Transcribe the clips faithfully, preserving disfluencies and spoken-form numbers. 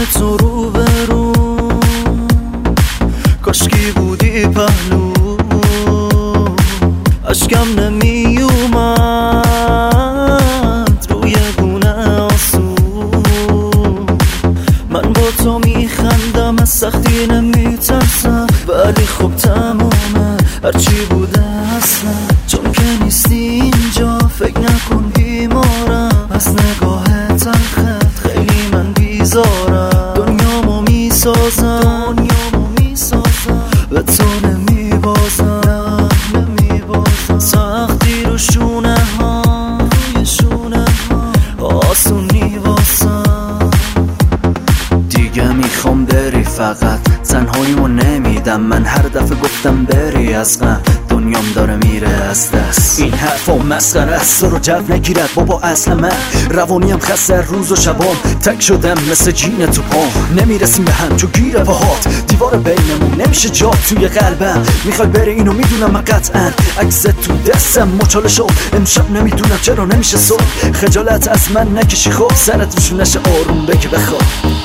تو رو برو، کاشکی بودی پهلو، اشکم نمی اومد روی گونه آسو. من با تو میخندم، از سختی نمی ترسم، ولی خب تمومه هرچی بوده اصلا. چون که نیستی اینجا فکر نکن بیمارم، از نگاه تلخت خیلی من بیزارم. دنیامو میسازم، دنیامو میسازم، به تو نمیبازم، نمیبازم. سختی رو شونه ها، روی شونه ها آسونی واسم. دیگه میخوام بری، فقط تنهاییمو نمیدم. من هر دفعه گفتم بری از غم، دنیام داره میره از دست. این حرفا مسخره است، رو جو نگیرد بابا اصل من. روانیم خسته روز و شبام، تک شدم مثل جین تو پام. نمیرسیم به هم چو گیره پاهات، دیوار بینمون نمیشه جا توی قلبم. میخوای بری اینو میدونم من قطعا، عکس تو دستم مچاله شد امشب. نمیدونم چرا نمیشه صبح، خجالت از من نکشی خوب، سرت روشون نشه آروم بگی بخواب.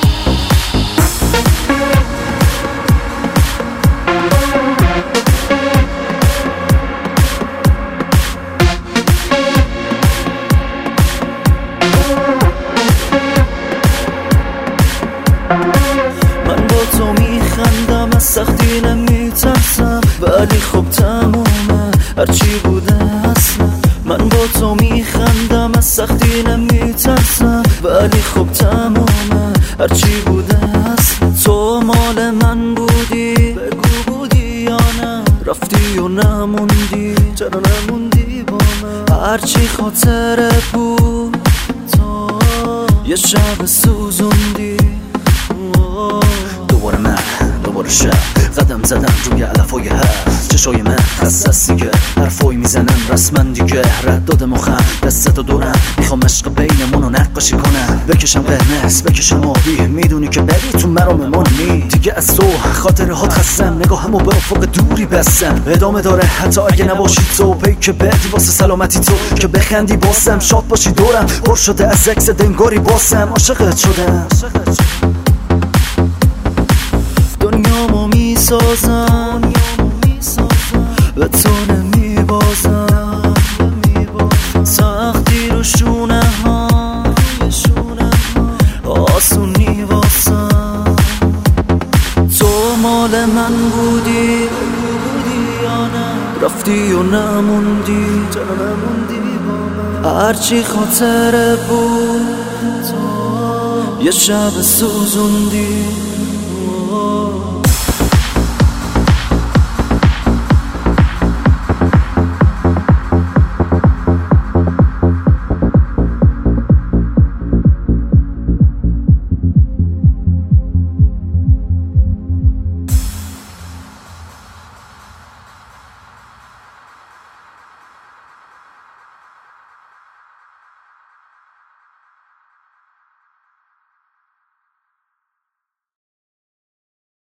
من با تو میخندم، از سختی نمیترسم، ولی خب تمومه هرچی بوده اصلا. من با تو میخندم، از سختی نمیترسم، ولی خب تمومه هرچی بوده اصلا. تو مال من بودی، بگو بودی یا نه، رفتی و نموندی، چرا نموندی با من؟ هرچی خاطره بود تو یه شب سوزوندی. دوباره من، دوباره شب، قدم زدم روی علفای هفت. چشای من خسته است دیگه، حرفایی میزنم رسما دیگه. رد داد مخم دستتو دورم، میخوام عشق بینمونو نقاشی کنم. بکشم قرمز بکشم آبی، میدونی که بری تو مرام منی. دیگه از تو خاطره هات خستم، نگاهمو به افق دوری بستم. ادامه داره حتی اگه نباشی تو، پیک بدی واسه سلامتی تو، که بخندی باسم، شاد باشی دورم. پر شده از عکس دنگاری باسم، عاشقت شدم. دنیامو میسازم، به تو نمیبازم. سختی رو شونه ها، آسونی واسم. تو مال من بودی، رفتی و نموندی، چرا نموندی با من؟ هرچی خاطره بود تو یه شب سوزوندی.